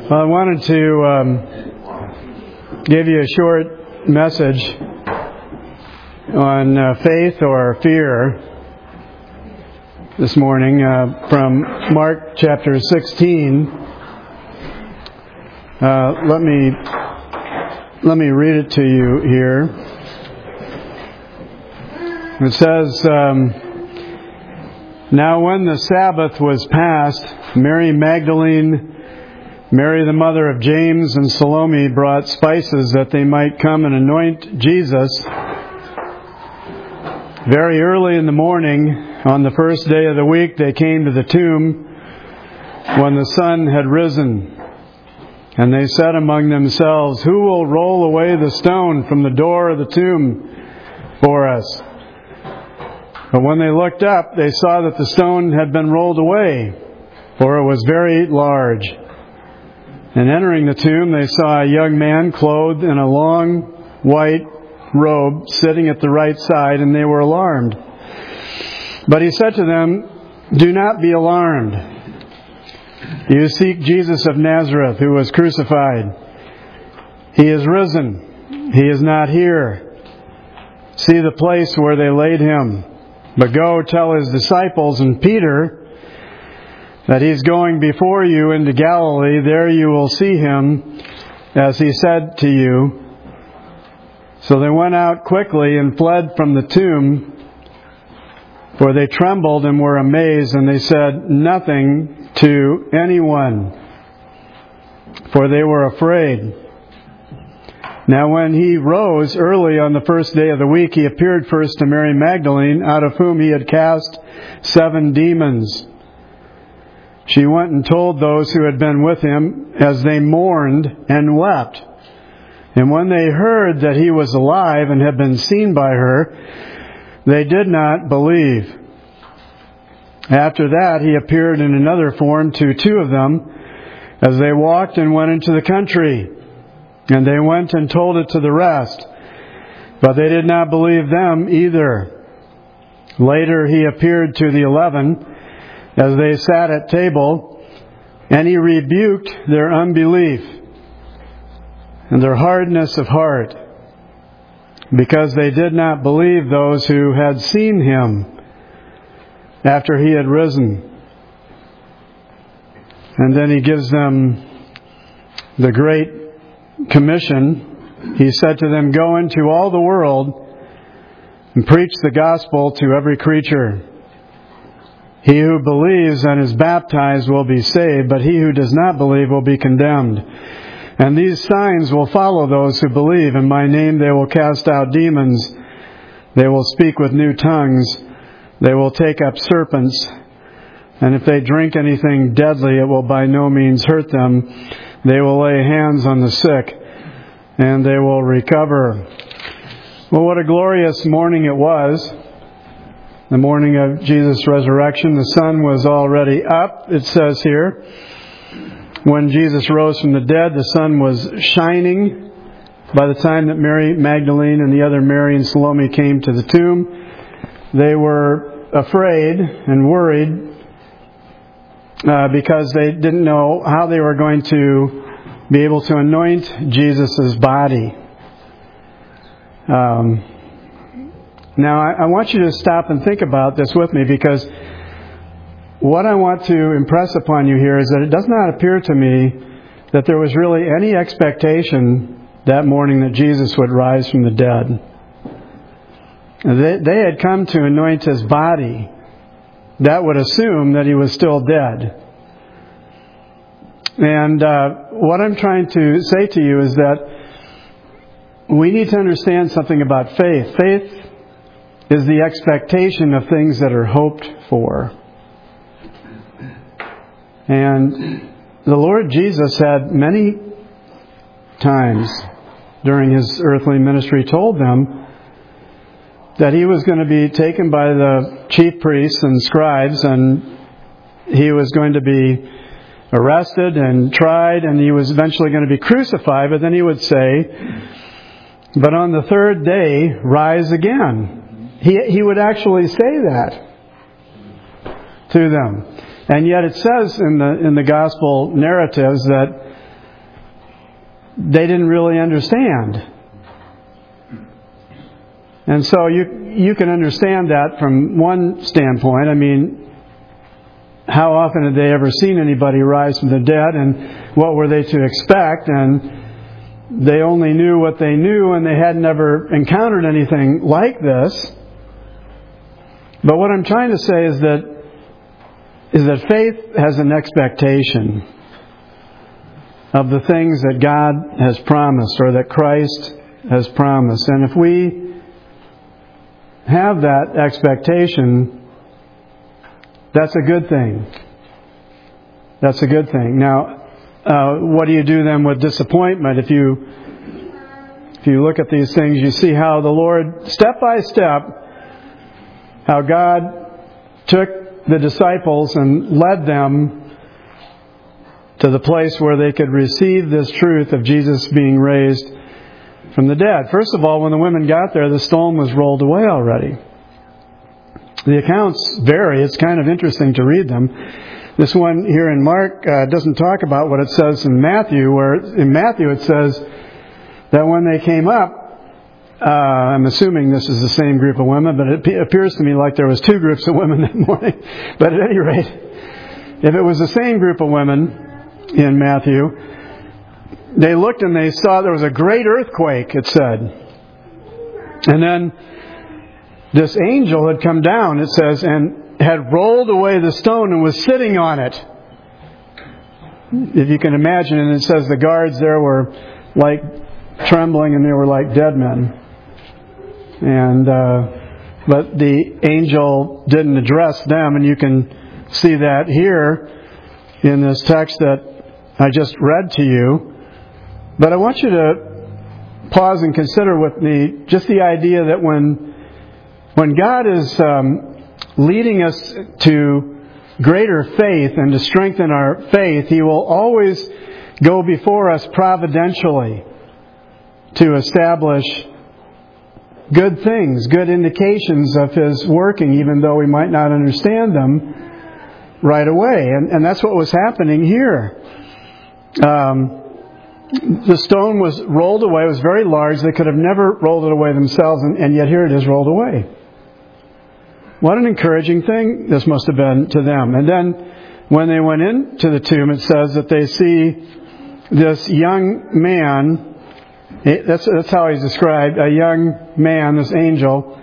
Well, I wanted to give you a short message on faith or fear this morning from Mark chapter 16. Let me read it to you here. It says, Now when the Sabbath was past, Mary Magdalene, Mary the mother of James, and Salome brought spices that they might come and anoint Jesus. Very early in the morning, on the first day of the week, they came to the tomb when the sun had risen. And they said among themselves, "Who will roll away the stone from the door of the tomb for us?" But when they looked up, they saw that the stone had been rolled away, for it was very large. And entering the tomb, they saw a young man clothed in a long white robe sitting at the right side, and they were alarmed. But he said to them, "Do not be alarmed. You seek Jesus of Nazareth, who was crucified. He is risen. He is not here. See the place where they laid him. But go tell his disciples and Peter that he's going before you into Galilee. There you will see him, as he said to you." So they went out quickly and fled from the tomb, for they trembled and were amazed, and they said nothing to anyone, for they were afraid. Now when he rose early on the first day of the week, he appeared first to Mary Magdalene, out of whom he had cast 7 demons. She went and told those who had been with him, as they mourned and wept. And when they heard that he was alive and had been seen by her, they did not believe. After that, he appeared in another form to 2 of them, as they walked and went into the country. And they went and told it to the rest, but they did not believe them either. Later he appeared to the 11, as they sat at table, and he rebuked their unbelief and their hardness of heart, because they did not believe those who had seen him after he had risen. And then he gives them the Great Commission. He said to them, "Go into all the world and preach the gospel to every creature. He who believes and is baptized will be saved, but he who does not believe will be condemned. And these signs will follow those who believe. In my name they will cast out demons. They will speak with new tongues. They will take up serpents. And if they drink anything deadly, it will by no means hurt them. They will lay hands on the sick, and they will recover." Well, what a glorious morning it was. The morning of Jesus' resurrection. The sun was already up, it says here. When Jesus rose from the dead, the sun was shining. By the time that Mary Magdalene and the other Mary and Salome came to the tomb, they were afraid and worried because they didn't know how they were going to be able to anoint Jesus' body. Now, I want you to stop and think about this with me, because what I want to impress upon you here is that it does not appear to me that there was really any expectation that morning that Jesus would rise from the dead. They had come to anoint his body. That would assume that he was still dead. And what I'm trying to say to you is that we need to understand something about faith. Faith is the expectation of things that are hoped for. And the Lord Jesus had many times during his earthly ministry told them that he was going to be taken by the chief priests and scribes, and he was going to be arrested and tried, and he was eventually going to be crucified. But then he would say, "But on the third day, rise again." He would actually say that to them. And yet it says in the gospel narratives that they didn't really understand. And so you can understand that from one standpoint. I mean, how often had they ever seen anybody rise from the dead, and what were they to expect? And they only knew what they knew, and they had never encountered anything like this. But what I'm trying to say is that faith has an expectation of the things that God has promised, or that Christ has promised. And if we have that expectation, that's a good thing. That's a good thing. Now, what do you do then with disappointment? If you look at these things, you see how the Lord, step by step, how God took the disciples and led them to the place where they could receive this truth of Jesus being raised from the dead. First of all, when the women got there, the stone was rolled away already. The accounts vary. It's kind of interesting to read them. This one here in Mark doesn't talk about what it says in Matthew, where in Matthew it says that when they came up, I'm assuming this is the same group of women, but it appears to me like there was two groups of women that morning. But at any rate, if it was the same group of women in Matthew, they looked and they saw there was a great earthquake, it said. And then this angel had come down, it says, and had rolled away the stone and was sitting on it. If you can imagine, and it says the guards there were like trembling and they were like dead men. And but the angel didn't address them, and you can see that here in this text that I just read to you. But I want you to pause and consider with me just the idea that when God is leading us to greater faith and to strengthen our faith, He will always go before us providentially to establish good things, good indications of His working, even though we might not understand them right away. And that's what was happening here. The stone was rolled away. It was very large. They could have never rolled it away themselves, and yet here it is rolled away. What an encouraging thing this must have been to them. And then when they went into the tomb, it says that they see this young man. That's how he's described. A young man, this angel,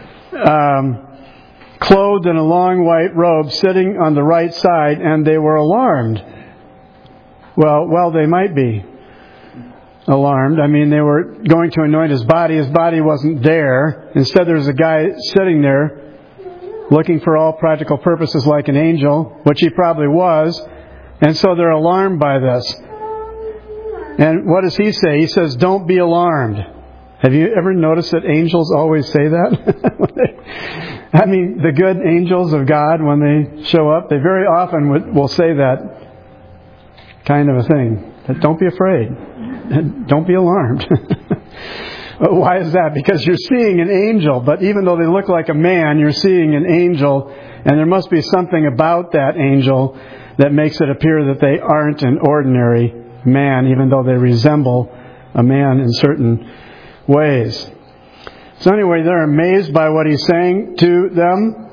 clothed in a long white robe, sitting on the right side, and they were alarmed. Well, they might be alarmed. I mean, they were going to anoint His body. His body wasn't there. Instead, there was a guy sitting there looking for all practical purposes like an angel, which he probably was. And so they're alarmed by this. And what does He say? He says, don't be alarmed. Have you ever noticed that angels always say that? I mean, the good angels of God, when they show up, they very often will say that kind of a thing. That don't be afraid. Don't be alarmed. Why is that? Because you're seeing an angel, but even though they look like a man, you're seeing an angel, and there must be something about that angel that makes it appear that they aren't an ordinary man, even though they resemble a man in certain ways. So anyway, they're amazed by what He's saying to them.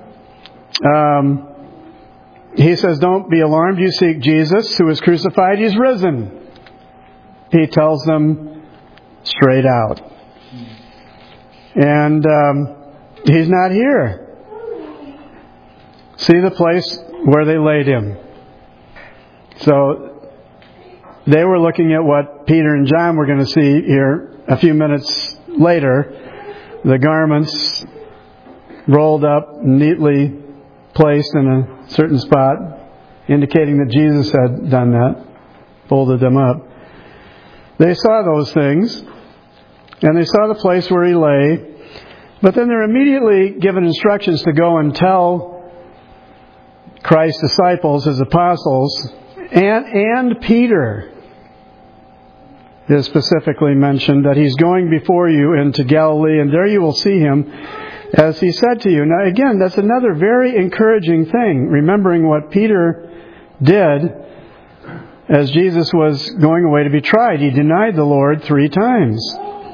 He says, don't be alarmed. You seek Jesus, who was crucified. He's risen. He tells them straight out. And He's not here. See the place where they laid Him. So they were looking at what Peter and John were going to see here a few minutes later. The garments rolled up, neatly placed in a certain spot, indicating that Jesus had done that, folded them up. They saw those things, and they saw the place where He lay, but then they're immediately given instructions to go and tell Christ's disciples, His apostles, and Peter is specifically mentioned, that He's going before you into Galilee, and there you will see Him, as He said to you. Now again, that's another very encouraging thing, remembering what Peter did as Jesus was going away to be tried. He denied the Lord 3 times.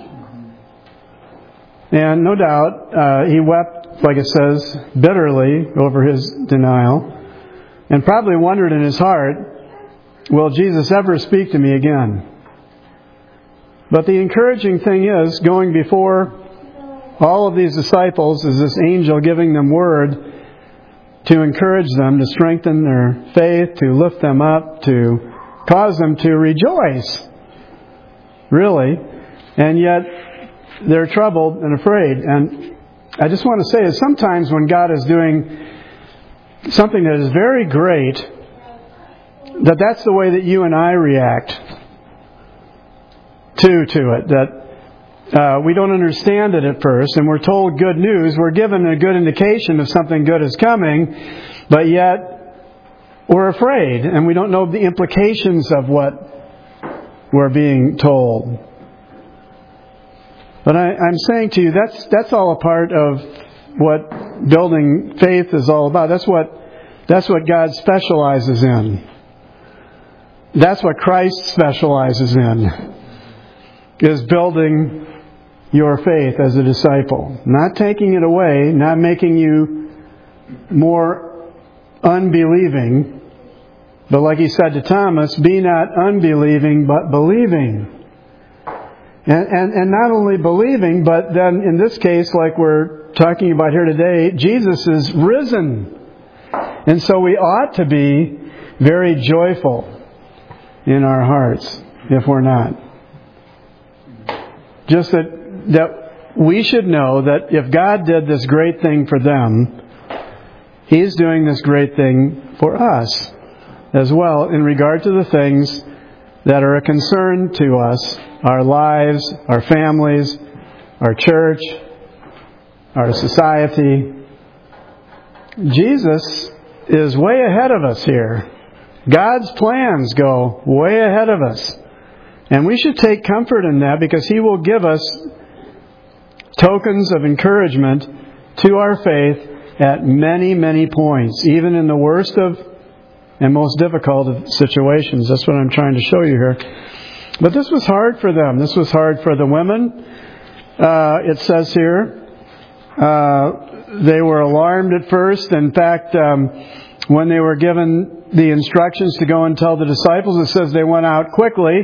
And no doubt, he wept, like it says, bitterly over his denial, and probably wondered in his heart, will Jesus ever speak to me again? But the encouraging thing is, going before all of these disciples is this angel giving them word to encourage them, to strengthen their faith, to lift them up, to cause them to rejoice, really. And yet, they're troubled and afraid. And I just want to say that sometimes when God is doing something that is very great, that's the way that you and I react to it. That we don't understand it at first, and we're told good news. We're given a good indication of something good is coming, but yet we're afraid, and we don't know the implications of what we're being told. But I'm saying to you, that's all a part of what building faith is all about. That's what God specializes in. That's what Christ specializes in, is building your faith as a disciple. Not taking it away, not making you more unbelieving, but like he said to Thomas, be not unbelieving, but believing. And not only believing, but then in this case, like we're talking about here today, Jesus is risen. And so we ought to be very joyful in our hearts if we're not. Just that we should know that if God did this great thing for them, He's doing this great thing for us as well in regard to the things that are a concern to us, our lives, our families, our church, our society. Jesus is way ahead of us here. God's plans go way ahead of us. And we should take comfort in that, because He will give us tokens of encouragement to our faith at many, many points, even in the worst of and most difficult of situations. That's what I'm trying to show you here. But this was hard for them. This was hard for the women. It says here, they were alarmed at first. In fact, when they were given the instructions to go and tell the disciples, it says they went out quickly.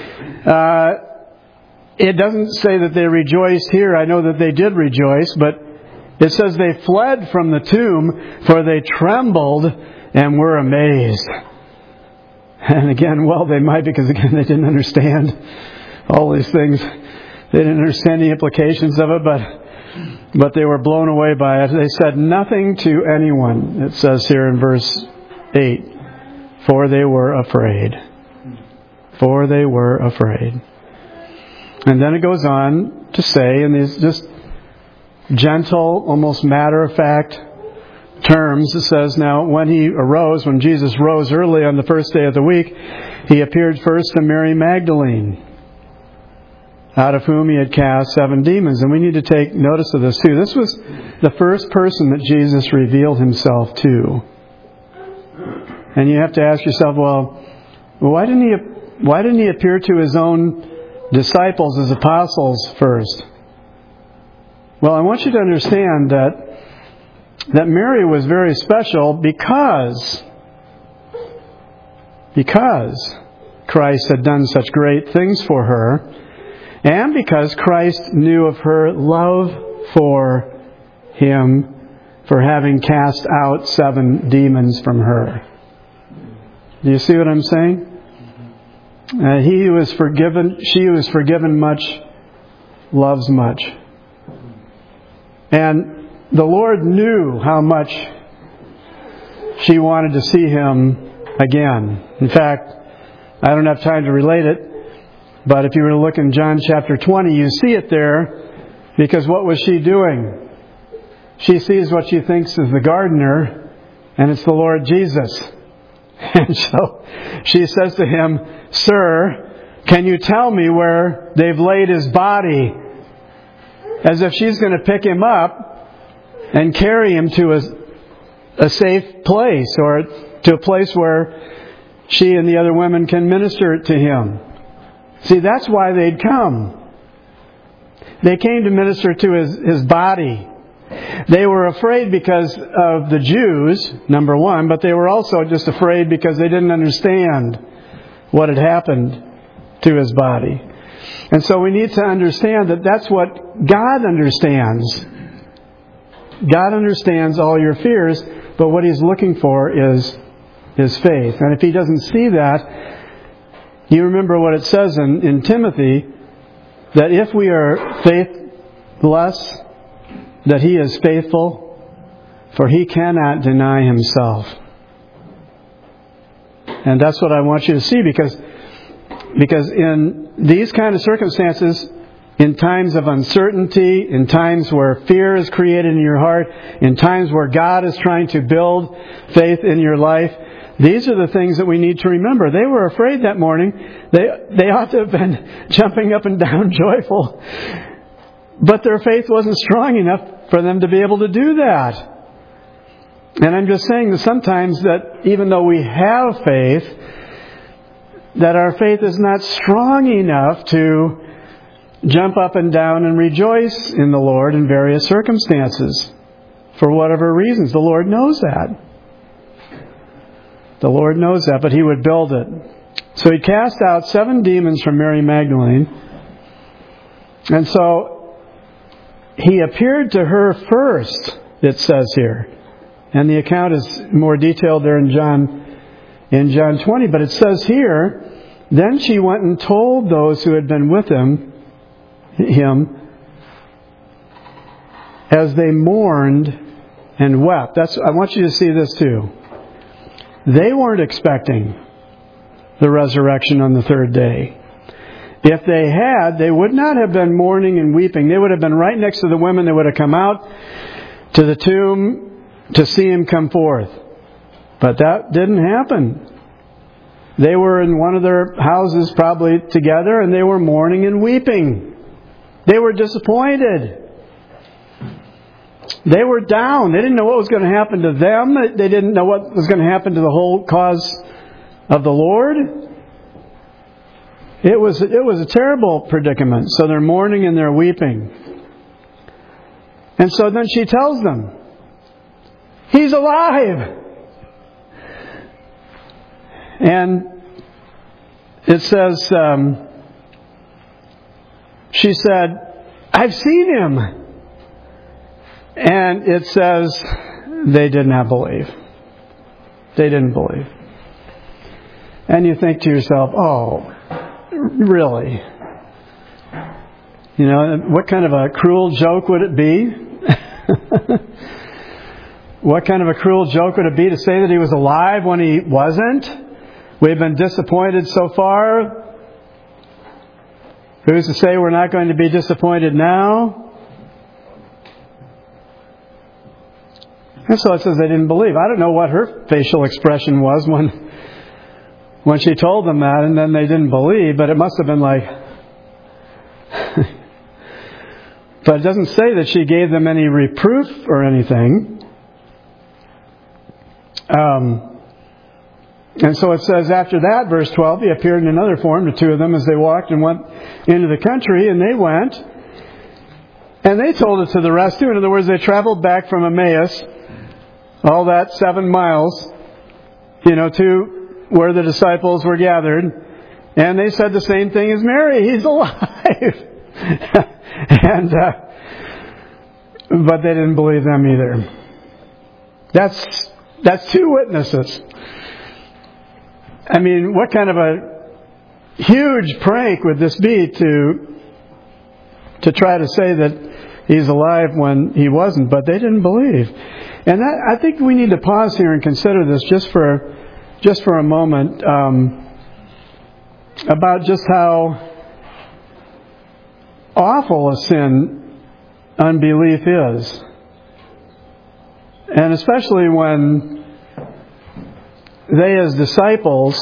It doesn't say that they rejoiced here. I know that they did rejoice, but it says they fled from the tomb, for they trembled and were amazed. And again, well, they might, because again, they didn't understand all these things. They didn't understand the implications of it, but they were blown away by it. They said nothing to anyone, it says here in verse 8, for they were afraid. For they were afraid. And then it goes on to say, in these just gentle, almost matter-of-fact terms, it says, now when Jesus rose early on the first day of the week, He appeared first to Mary Magdalene, out of whom He had cast 7 demons. And we need to take notice of this too. This was the first person that Jesus revealed Himself to. And you have to ask yourself, well, why didn't He appear to His own disciples as apostles first? Well, I want you to understand that Mary was very special because Christ had done such great things for her, and because Christ knew of her love for Him for having cast out 7 demons from her. Do you see what I'm saying? He was forgiven, she was forgiven much, loves much. And the Lord knew how much she wanted to see Him again. In fact, I don't have time to relate it, but if you were to look in John chapter 20, you see it there, because what was she doing? She sees what she thinks is the gardener, and it's the Lord Jesus. And so she says to Him, Sir, can you tell me where they've laid His body? As if she's going to pick Him up and carry Him to a safe place, or to a place where she and the other women can minister to him. See, that's why they'd come. They came to minister to his body. They were afraid because of the Jews, number one, but they were also just afraid because they didn't understand what had happened to his body. And so we need to understand that that's what God understands. God understands all your fears, but what He's looking for is faith. And if He doesn't see that, you remember what it says in Timothy, that if we are faithless, that He is faithful, for He cannot deny Himself. And that's what I want you to see, because in these kind of circumstances, in times of uncertainty, in times where fear is created in your heart, in times where God is trying to build faith in your life, these are the things that we need to remember. They were afraid that morning. They ought to have been jumping up and down joyful. But their faith wasn't strong enough for them to be able to do that. And I'm just saying that sometimes that even though we have faith, that our faith is not strong enough to jump up and down and rejoice in the Lord in various circumstances. For whatever reasons. The Lord knows that. The Lord knows that, but He would build it. So He cast out 7 demons from Mary Magdalene. And so He appeared to her first, it says here. And the account is more detailed there in John 20. But it says here, then she went and told those who had been with him, as they mourned and wept. I want you to see this too. They weren't expecting the resurrection on the third day. If they had, they would not have been mourning and weeping. They would have been right next to the women. They would have come out to the tomb to see Him come forth. But that didn't happen. They were in one of their houses probably together, and they were mourning and weeping. They were disappointed. They were down. They didn't know what was going to happen to them. They didn't know what was going to happen to the whole cause of the Lord. It was a terrible predicament. So they're mourning and they're weeping. And so then she tells them, He's alive! And it says, she said, I've seen Him. And it says they did not believe. They didn't believe. And you think to yourself, oh, really? You know, what kind of a cruel joke would it be? What kind of a cruel joke would it be to say that He was alive when He wasn't? We've been disappointed so far. Who's to say we're not going to be disappointed now? And so it says they didn't believe. I don't know what her facial expression was when she told them that, and then they didn't believe, but it must have been like... But it doesn't say that she gave them any reproof or anything. And so it says after that, verse 12, He appeared in another form to 2 of them as they walked and went into the country, and they went. And they told it to the rest too. In other words, they traveled back from Emmaus, all that 7 miles, to where the disciples were gathered. And they said the same thing as Mary. He's alive. But they didn't believe them either. That's 2 witnesses. I mean, what kind of a huge prank would this be to try to say that He's alive when He wasn't? But they didn't believe. And I think we need to pause here and consider this just for a moment, about just how awful a sin unbelief is. And especially when they as disciples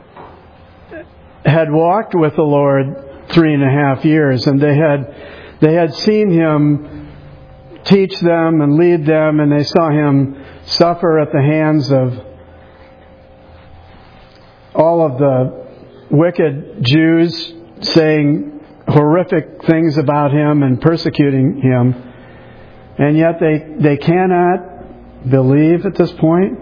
had walked with the Lord 3.5 years, and they had seen Him teach them and lead them, and they saw Him suffer at the hands all of the wicked Jews saying horrific things about him and persecuting him, and yet they cannot believe at this point.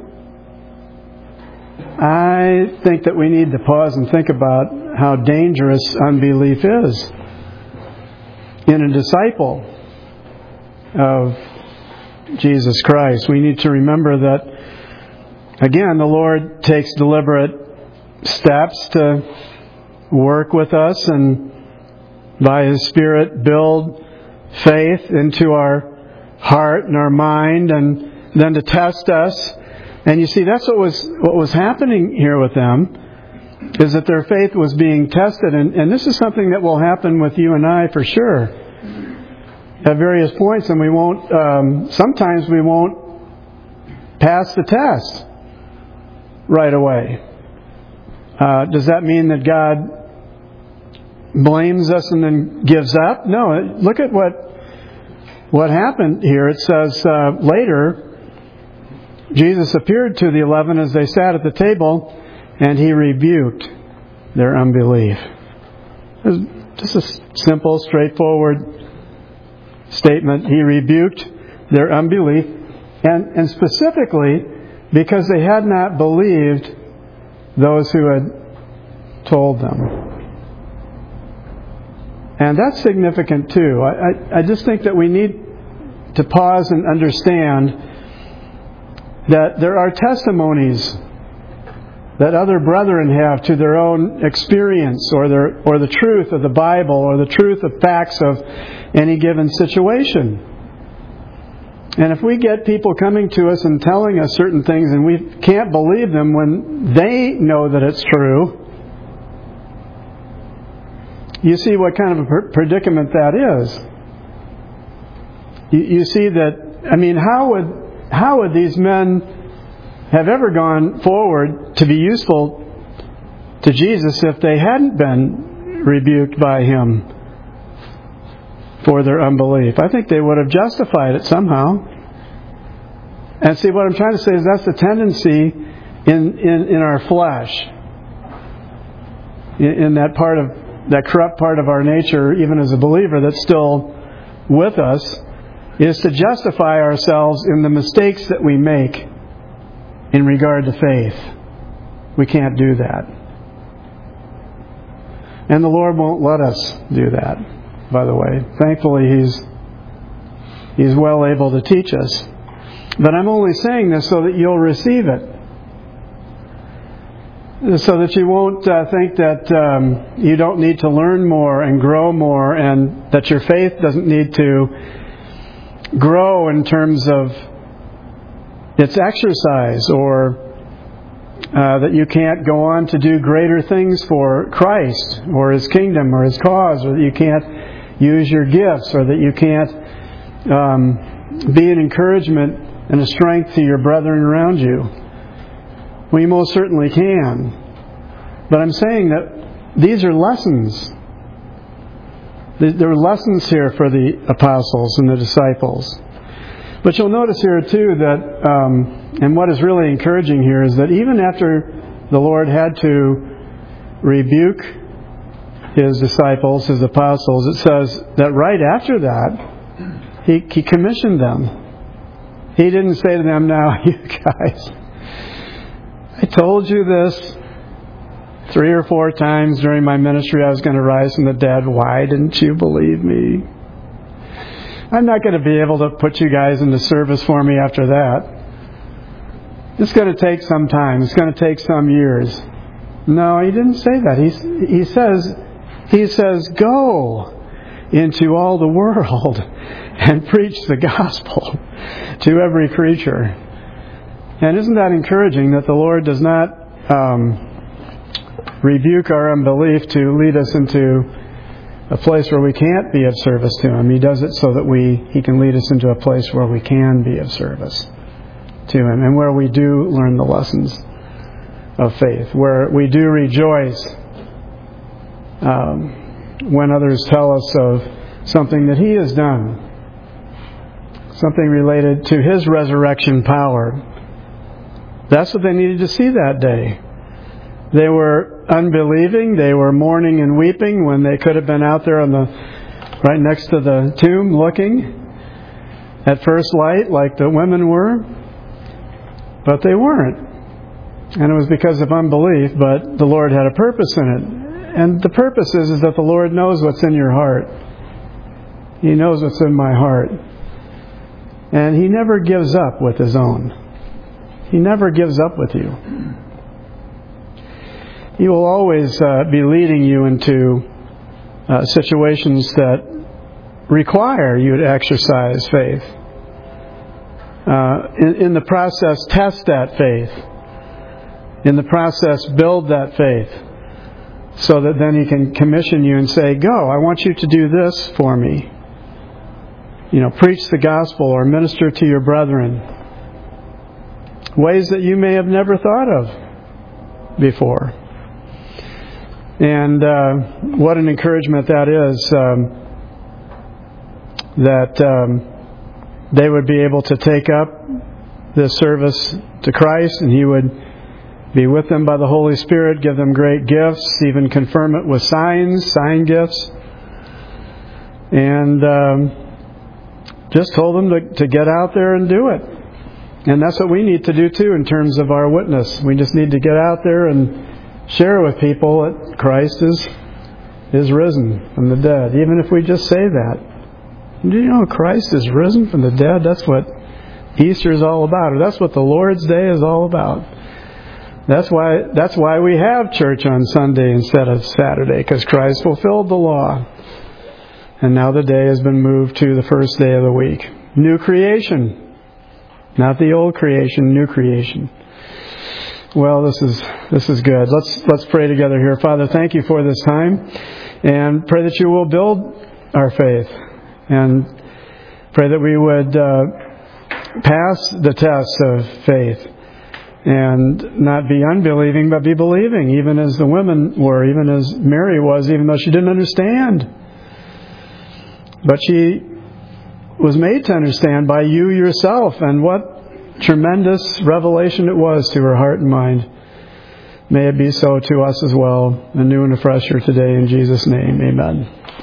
I think that we need to pause and think about how dangerous unbelief is in a disciple of Jesus Christ. We need to remember that, again, the Lord takes deliberate steps to work with us and by His Spirit build faith into our heart and our mind, and then to test us. And you see, that's what was happening here with them, is that their faith was being tested. And this is something that will happen with you and I for sure at various points, and we won't, sometimes we won't pass the test right away. Does that mean that God blames us and then gives up? No. Look at what happened here. It says later, Jesus appeared to the 11 as they sat at the table, and He rebuked their unbelief. Just a simple, straightforward statement. He rebuked their unbelief, and specifically because they had not believed those who had told them. And that's significant too. I just think that we need to pause and understand that there are testimonies that other brethren have to their own experience or the truth of the Bible or the truth of facts of any given situation. And if we get people coming to us and telling us certain things and we can't believe them when they know that it's true, you see what kind of a predicament that is. You see that, I mean, how would these men have ever gone forward to be useful to Jesus if they hadn't been rebuked by Him for their unbelief? I think they would have justified it somehow. And see, what I'm trying to say is that's the tendency in our flesh, in that corrupt part of our nature, even as a believer that's still with us, is to justify ourselves in the mistakes that we make in regard to faith. We can't do that. And the Lord won't let us do that, by the way. Thankfully, He's well able to teach us. But I'm only saying this so that you'll receive it. So that you won't think that you don't need to learn more and grow more, and that your faith doesn't need to grow in terms of its exercise, or that you can't go on to do greater things for Christ or His kingdom or His cause, or that you can't use your gifts, or that you can't be an encouragement and a strength to your brethren around you. Well, you most certainly can. But I'm saying that these are lessons. There are lessons here for the apostles and the disciples. But you'll notice here too that, and what is really encouraging here is that even after the Lord had to rebuke His disciples, His apostles, it says that right after that, He commissioned them. He didn't say to them, "Now, you guys, I told you this 3 or 4 times during my ministry I was going to rise from the dead. Why didn't you believe me? I'm not going to be able to put you guys into service for me after that. It's going to take some time. It's going to take some years." No, He didn't say that. He says, "Go into all the world and preach the gospel to every creature." And isn't that encouraging that the Lord does not rebuke our unbelief to lead us into a place where we can't be of service to Him. He does it so that He can lead us into a place where we can be of service to Him, and where we do learn the lessons of faith, where we do rejoice when others tell us of something that He has done, something related to His resurrection power. That's what they needed to see that day. They were unbelieving. They were mourning and weeping when they could have been out there right next to the tomb looking at first light like the women were. But they weren't. And it was because of unbelief, but the Lord had a purpose in it. And the purpose is that the Lord knows what's in your heart. He knows what's in my heart. And He never gives up with His own. He never gives up with you. He will always be leading you into situations that require you to exercise faith. In the process, test that faith. In the process, build that faith. So that then He can commission you and say, go, I want you to do this for me. Preach the gospel or minister to your brethren. Ways that you may have never thought of before. And what an encouragement that is, that they would be able to take up this service to Christ, and He would be with them by the Holy Spirit, give them great gifts, even confirm it with sign gifts. And just told them to get out there and do it. And that's what we need to do too in terms of our witness. We just need to get out there and share with people that Christ is risen from the dead. Even if we just say that. Do you know Christ is risen from the dead? That's what Easter is all about. Or that's what the Lord's Day is all about. That's why we have church on Sunday instead of Saturday, because Christ fulfilled the law. And now the day has been moved to the first day of the week. New creation. Not the old creation, new creation. Well, this is good. Let's pray together here. Father, thank You for this time. And pray that You will build our faith. And pray that we would pass the test of faith. And not be unbelieving, but be believing, even as the women were, even as Mary was, even though she didn't understand. But she was made to understand by You yourself, and what tremendous revelation it was to her heart and mind. May it be so to us as well, anew and afresh here today, in Jesus' name, amen.